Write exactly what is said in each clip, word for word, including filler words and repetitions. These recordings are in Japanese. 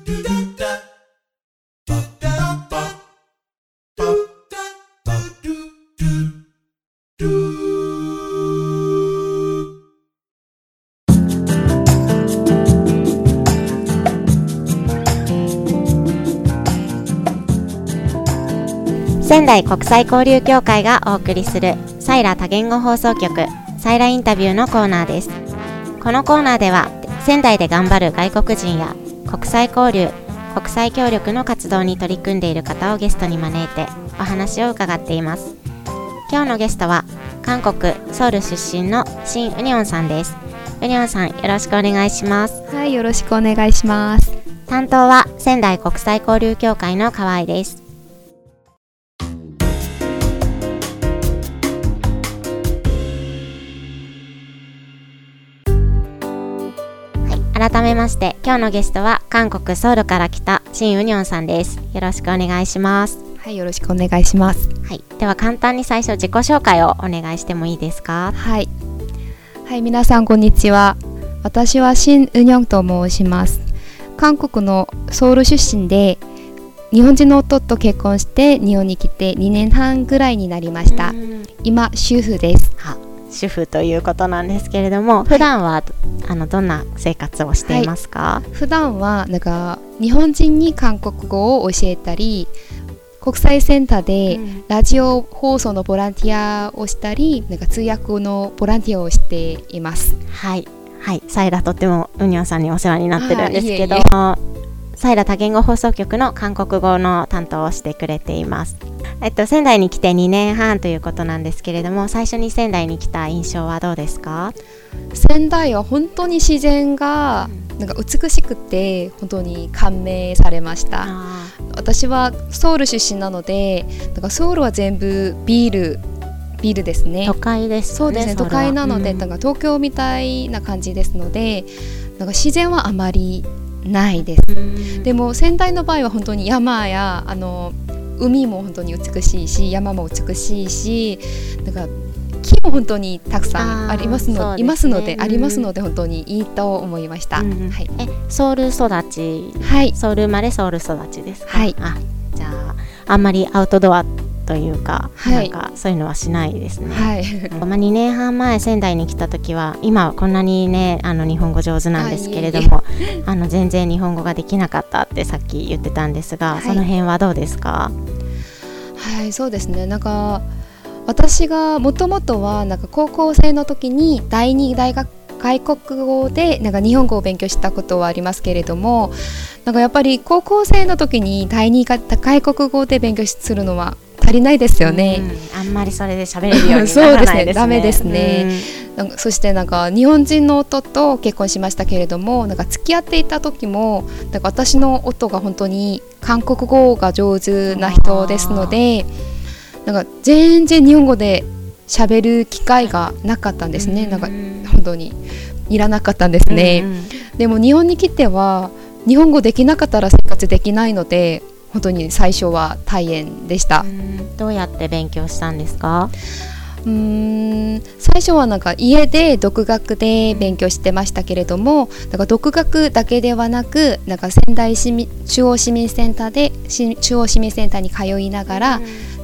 仙台国際交流協会がお送りするサイラ多言語放送局サイラインタビューのコーナーです。このコーナーでは仙台で頑張る外国人や国際交流、国際協力の活動に取り組んでいる方をゲストに招いてお話を伺っています。今日のゲストは韓国ソウル出身のシン・ウニョンさんです。ウニョンさん、よろしくお願いします。 はい、よろしくお願いします。 担当は仙台国際交流協会の河合です。改めまして今日のゲストは韓国ソウルから来たシン・ウニョンさんです。よろしくお願いします。 はい、よろしくお願いします。 はい、では簡単に最初自己紹介をお願いしてもいいですか？ はい、はい、皆さんこんにちは。私はシン・ウニョンと申します。韓国のソウル出身で日本人の夫と結婚して日本に来てにねんはんぐらいになりました。今主婦です。 は主婦ということなんですけれども、普段は、はい、あのどんな生活をしていますか？ はい、普段はなんか日本人に韓国語を教えたり、国際センターでラジオ放送のボランティアをしたり、なんか通訳のボランティアをしています。 はい、はい、サイラとってもウニョンさんにお世話になってるんですけど、いえいえサイラ多言語放送局の韓国語の担当をしてくれています。えっと、仙台に来てにねんはんということなんですけれども、最初に仙台に来た印象はどうですか？ 仙台は本当に自然がなんか美しくて本当に感銘されました。私はソウル出身なので、なんかソウルは全部ビールビールですね。 都会ですね。 そうですね、都会なので、うん、なんか東京みたいな感じですので、なんか自然はあまりないです。でも仙台の場合は本当に山やあの海も本当に美しいし、山も美しいし、なんか木も本当にたくさんありますの、ね、いますので、うん、ありますので本当にいいと思いました。うん、 はい、えソウル育ち、 はい、 ソウル生まれソウル育ちですか？ はい、 あ、じゃああんまりアウトドアというか、 はい、 なんかそういうのはしないですね。 はい、 まあにねんはん前仙台に来た時は、今はこんなにねあの日本語上手なんですけれども、あの全然日本語ができなかったってさっき言ってたんですが、はい、その辺はどうですか？ はい、そうですね、なんか私がもともとはなんか高校生の時に第二大学外国語でなんか日本語を勉強したことはありますけれども、なんかやっぱり高校生の時に第二外国語で勉強するのは足りないですよね。 うん、あんまりそれで喋れるようにならないですね。そうですね、 ダメですね。うん、なんかそしてなんか日本人の夫と結婚しましたけれども、なんか付き合っていた時もなんか私の夫が本当に韓国語が上手な人ですので、なんか全然日本語で喋る機会がなかったんですね。なんか本当にいらなかったんですね。うんうん、でも日本に来ては日本語できなかったら生活できないので、本当に最初は大変でした。 うん、どうやって勉強したんですか？ うーん最初はなんか家で独学で勉強してましたけれども、なんか独学だけではなく、なんか仙台市民中央市民センターで中央市民センターに通いながら、うん、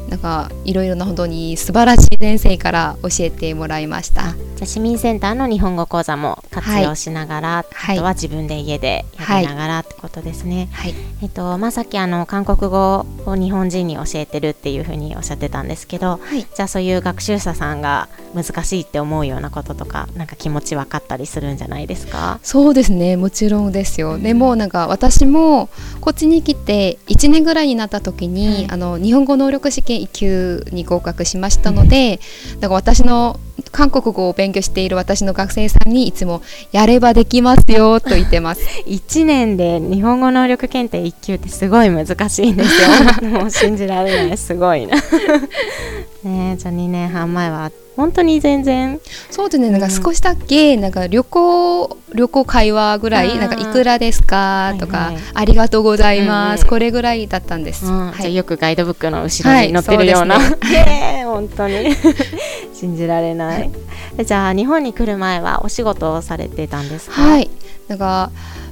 なんかいろいろな本当に素晴らしい先生から教えてもらいました。 じゃあ市民センターの日本語講座も活用しながら、はい、あとは自分で家でやりながらってことですね。はい、えっとまあ、さっきあの韓国語を日本人に教えてるっていうふうにおっしゃってたんですけど、はい、じゃあそういう学習者さんが難しいって思うようなこととか、なんか気持ち分かったりするんじゃないですか？ そうですね、もちろんですよ。うん、でもなんか私もこっちに来ていちねんぐらいになった時に、はい、あの日本語能力試験いっ級に合格しましたので、うん、だから私の韓国語を勉強している私の学生さんにいつもやればできますよと言ってますいちねんで日本語能力検定いっ級ってすごい難しいんですよもう信じられない、すごいなねえ、じゃあにねんはん前は本当に全然そうですね、なんか少しだけなんか旅行旅行会話ぐらい、なんかいくらですかとか、はいはい、ありがとうございます、うん、これぐらいだったんです、 うんはい、 じゃあよくガイドブックの後ろに載ってるような、はい、そうですねえー、本当に信じられない、はい、じゃあ日本に来る前はお仕事をされてたんですか？ はい、なんか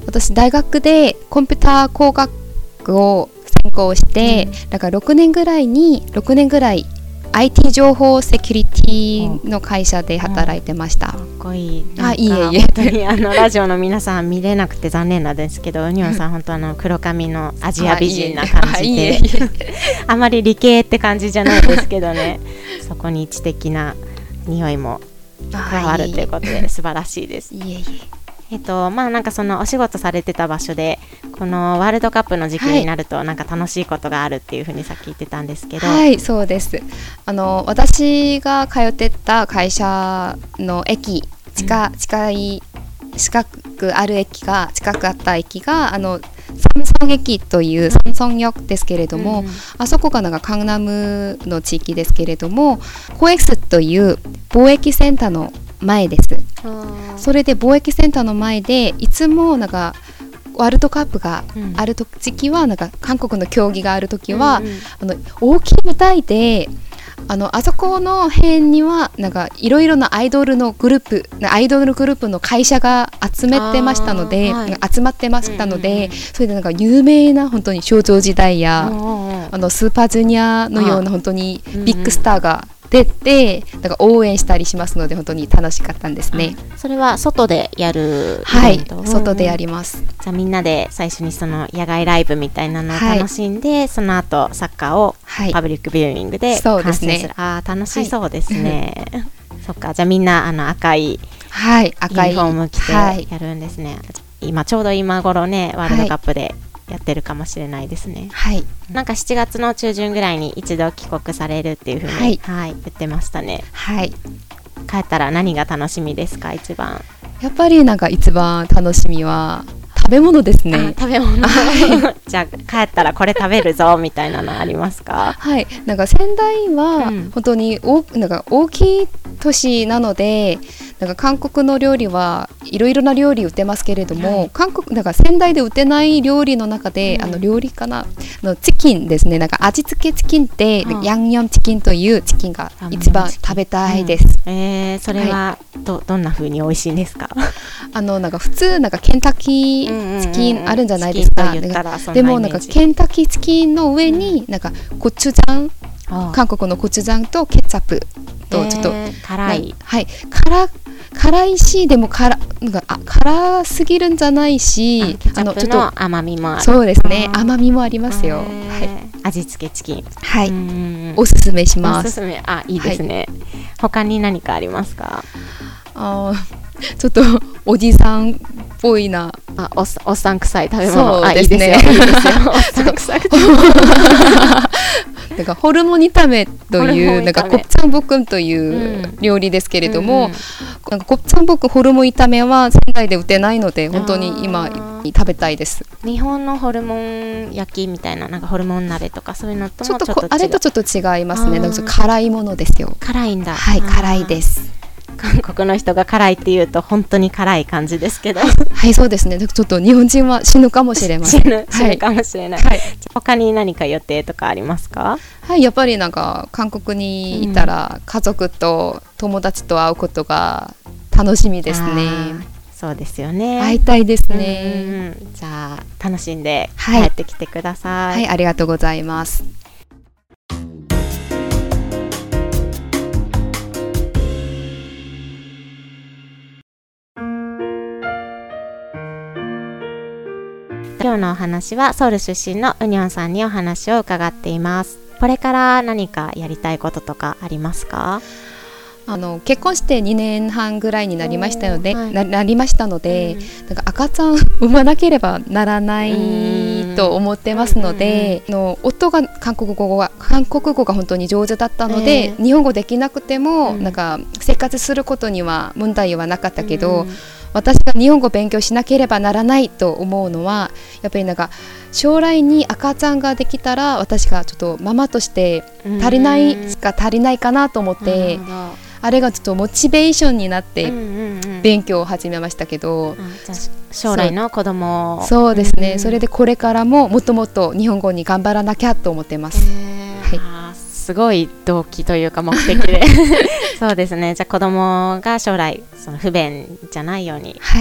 私大学でコンピューター工学を専攻して、うん、だからろくねんぐらいにろくねんぐらい アイティー 情報セキュリティの会社で働いてました。 かっこいい。 あ、いえいえ。 本当にあのラジオの皆さん見れなくて残念なんですけど、ウニョンさん本当あの黒髪のアジア美人な感じで、あまり理系って感じじゃないですけどね。そこに知的な匂いも加わるということで素晴らしいです。 いえいえ。 えっとまあなんかそのお仕事されてた場所でこのワールドカップの時期になるとなんか楽しいことがあるっていうふうにさっき言ってたんですけど、 はい、そうです。あの私が通ってた会社の駅近、うん、近い近くある駅が近くあった駅があの三村駅という三村역ですけれども、うん、あそこがなんかカンナムの地域ですけれども、コエクスという貿易センターの前です。それで貿易センターの前でいつもなんかワールドカップがある時期は、うん、なんか韓国の競技がある時は、うんうん、あの大きい舞台であのあそこの辺にはなんかいろいろなアイドルのグループアイドルグループの会社が集めてましたので、はい、集まってましたので、うんうん、それでなんか有名な本当に少女時代や、うんうん、あのスーパージュニアのような本当にビッグスターが出てなんか応援したりしますので本当に楽しかったんですね。 それは外でやる？ はい、外でやります。 じゃあみんなで最初にその野外ライブみたいなのを楽しんで、はい、その後サッカーをパブリックビューイングで観戦する、はい、ね、あ楽しそうですね、はい、そっか、じゃあみんなあの赤いユニフォーム着てやるんですね、はい、今ちょうど今頃ねワールドカップでやってるかもしれないですね。 はい。 なんかしちがつの中旬ぐらいに一度帰国されるっていうふうに、はいはい、言ってましたね。 はい。 帰ったら何が楽しみですか、一番。 やっぱりなんか一番楽しみは食べ物ですね。 食べ物。じゃあ帰ったらこれ食べるぞみたいなのありますか？ はい。なんか仙台は本当に大、うん、なんか大きい都市なので。なんか韓国の料理はいろいろな料理売ってますけれども、はい、韓国なんか仙台で売ってない料理の中で、うん、あの料理かなのチキンですね。なんか味付けチキンって、うん、ヤンニョンチキンというチキンが一番食べたいです。 うん、えー、それは ど,、はい、どんな風に美味しいんですか？ あのなんか普通なんかケンタッキーチキンあるんじゃないですか。でもなんかケンタッキーチキンの上になんかコチュジャン、うん、韓国のコチュジャンとケチャップとちょっと、えー、 辛い、 はい、辛辛いしでも辛なんかあ辛すぎるんじゃないし、 あのちょっと甘みもある。 そうですね、甘みもありますよ。はい、 味付けチキン、 はい、うんおすすめします。 おすすめ、あいいですね。はい、他に何かありますか？ あちょっとおじさんっぽいなあ お, おっさん臭い食べ物。 そうですね。 いいですよ。いいですよおっさん臭いなんかホルモン炒めというなんかコプチャンボクンという料理ですけれども、うんうん、なんかコプチャンボクンホルモン炒めは仙台で売ってないので本当に今食べたいです。 日本のホルモン焼きみたいななんかホルモン鍋とかそういうのともちょっと違う。 あれとちょっと違いますね。なんか辛いものですよ。 辛いんだ。 はい、辛いです。 韓国の人が辛いって言うと本当に辛い感じですけどはいそうですね。ちょっと日本人は死ぬかもしれません。 死ぬ、死ぬかもしれない、はい、他に何か予定とかありますか？ はいやっぱりなんか韓国にいたら家族と友達と会うことが楽しみですね。 そうですよね。 会いたいですね。 うん、じゃあ楽しんで帰ってきてください。 はい、はい、ありがとうございます。 今日のお話はソウル出身のウニョンさんにお話を伺っています。これから何かやりたいこととかありますか？ あの結婚してにねんはんぐらいになりましたので、はい、な, なりましたので、うん、なんか赤ちゃん産まなければならないと思ってますので、うん、の夫が韓国語が韓国語が本当に上手だったので、えー、日本語できなくても、うん、なんか生活することには問題はなかったけど、うん、私が日本語を勉強しなければならないと思うのはやっぱりなんか将来に赤ちゃんができたら私がちょっとママとして足りないしか足りないかなと思って、うん、あれがちょっとモチベーションになって勉強を始めましたけど、うんうんうん、 じゃあ将来の子供そ, そうですね、うん、それでこれからももっともっと日本語に頑張らなきゃと思ってます。 はい、すごい動機というか目的でそうですね。じゃあ子供が将来その不便じゃないように、 はい、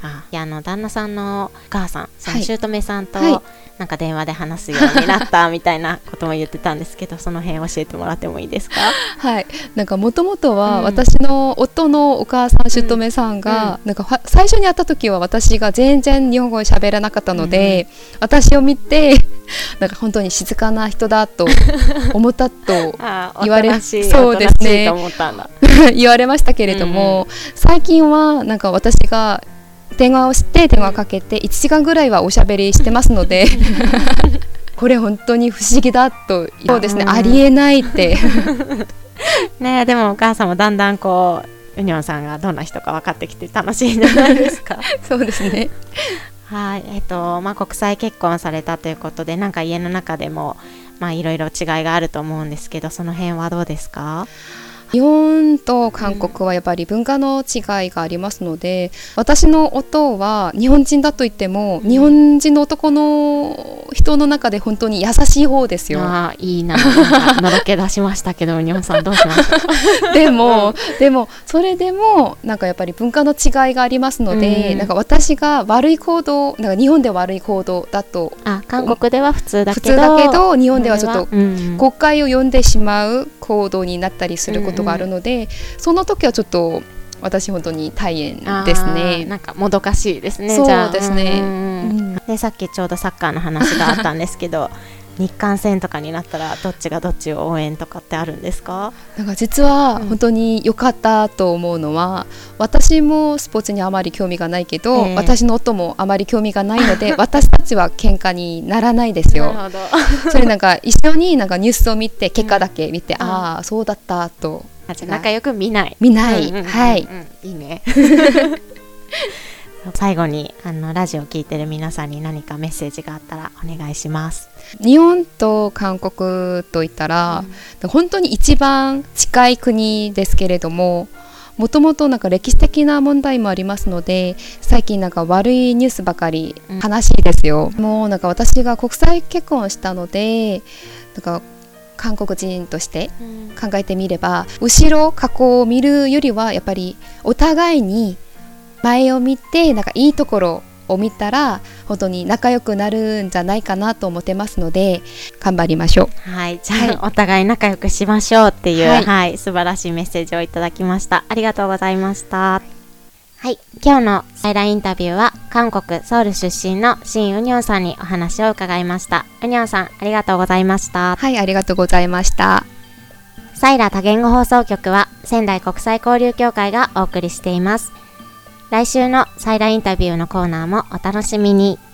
ああの旦那さんのお母さん、その姑さんと、 はい、 なんか電話で話すようになったみたいなことも言ってたんですけど、その辺教えてもらってもいいですか？ はい、なんかもともとは私の夫のお母さん、姑さんが、うん、なんか最初に会った時は私が全然日本語を喋らなかったので、うん、私を見てなんか本当に静かな人だと思ったと言われそうですね言われましたけれども、うん、最近はなんか私が電話をして電話をかけていちじかんぐらいはおしゃべりしてますのでこれ本当に不思議だと、そうですね、ありえないってね。でもお母さんもだんだんこうウニョンさんがどんな人か分かってきて楽しいんじゃないですか？ そうですね。 はい、えっとまあ、国際結婚されたということで、なんか家の中でもまあいろいろ違いがあると思うんですけど、その辺はどうですか？ 日本と韓国はやっぱり文化の違いがありますので、うん、私の夫は日本人だと言っても、うん、日本人の男の人の中で本当に優しい方ですよ。 あー、いいな、なんかのろけ出しましたけど日本さんどうしましたでも、うん、でもそれでもなんかやっぱり文化の違いがありますので、うん、なんか私が悪い行動、なんか日本で悪い行動だと、 あ、韓国では普通だけど、 普通だけど日本ではちょっと誤解を呼んでしまう行動になったりすることがあるので、うんうん、その時はちょっと私本当に大変ですね。 なんかもどかしいですね。 そうですね。うんうん、でさっきちょうどサッカーの話があったんですけど日韓戦とかになったらどっちがどっちを応援とかってあるんですか？ なんか実は本当に良かったと思うのは、うん、私もスポーツにあまり興味がないけど、えー、私の夫もあまり興味がないので私たちは喧嘩にならないですよ。 なるほど。 それなんか一緒になんかニュースを見て結果だけ見て、うん、ああそうだったと。 仲良く見ない見ない、 うんうんうんうん、 はい、 いいね最後にあのラジオを聞いてる皆さんに何かメッセージがあったらお願いします。 日本と韓国といったら、うん、本当に一番近い国ですけれども、もともとなんか歴史的な問題もありますので、最近なんか悪いニュースばかり悲しいですよ、うん、もうなんか私が国際結婚をしたので、なんか韓国人として考えてみれば、うん、後ろ過去を見るよりはやっぱりお互いに前を見てなんかいいところを見たら本当に仲良くなるんじゃないかなと思ってますので頑張りましょう。はい、じゃあ、はい、お互い仲良くしましょうっていう、はいはい、素晴らしいメッセージをいただきました。ありがとうございました。はい、今日のサイラインタビューは韓国ソウル出身のシン・ウニョンさんにお話を伺いました。ウニョンさん、ありがとうございました。 はい、ありがとうございました。 サイラ多言語放送局は仙台国際交流協会がお送りしています。来週のサイラインタビューのコーナーもお楽しみに。